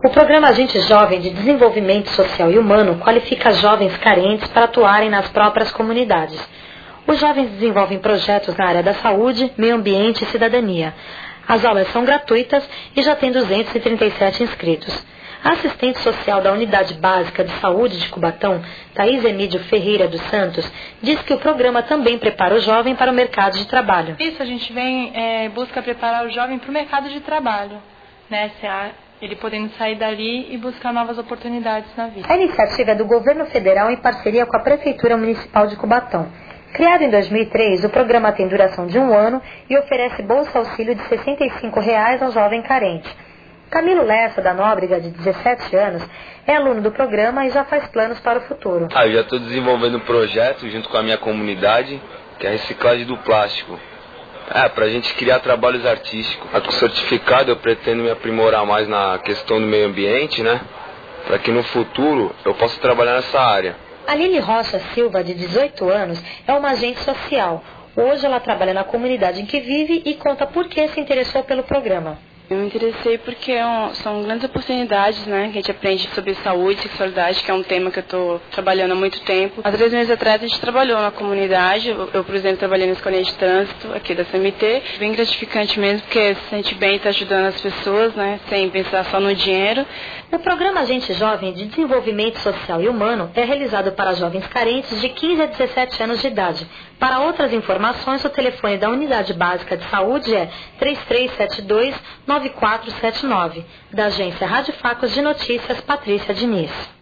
O programa Agente Jovem de Desenvolvimento Social e Humano qualifica jovens carentes para atuarem nas próprias comunidades. Os jovens desenvolvem projetos na área da saúde, meio ambiente e cidadania. As aulas são gratuitas e já tem 237 inscritos. A assistente social da Unidade Básica de Saúde de Cubatão, Thaís Emídio Ferreira dos Santos, diz que o programa também prepara o jovem para o mercado de trabalho. Isso, a gente busca preparar o jovem para o mercado de trabalho, né? Ele podendo sair dali e buscar novas oportunidades na vida. A iniciativa é do governo federal em parceria com a Prefeitura Municipal de Cubatão. Criado em 2003, o programa tem duração de 1 ano e oferece bolsa auxílio de R$ 65 ao jovem carente. Camilo Lessa, da Nóbrega, de 17 anos, é aluno do programa e já faz planos para o futuro. Eu já estou desenvolvendo um projeto junto com a minha comunidade, que é a reciclagem do plástico. Para a gente criar trabalhos artísticos. Com o certificado eu pretendo me aprimorar mais na questão do meio ambiente, né? Para que no futuro eu possa trabalhar nessa área. A Lili Rocha Silva, de 18 anos, é uma agente social. Hoje ela trabalha na comunidade em que vive e conta por que se interessou pelo programa. Eu me interessei porque são grandes oportunidades, né? Que a gente aprende sobre saúde e sexualidade, que é um tema que eu estou trabalhando há muito tempo. Há 3 meses atrás a gente trabalhou na comunidade. Eu, por exemplo, trabalhei na escolinha de trânsito aqui da CMT. Bem gratificante mesmo, porque se sente bem estar ajudando as pessoas, né? Sem pensar só no dinheiro. O programa Agente Jovem de Desenvolvimento Social e Humano é realizado para jovens carentes de 15 a 17 anos de idade. Para outras informações, o telefone da Unidade Básica de Saúde é 3372-9479, da agência Rádio Facos de Notícias Patrícia Diniz.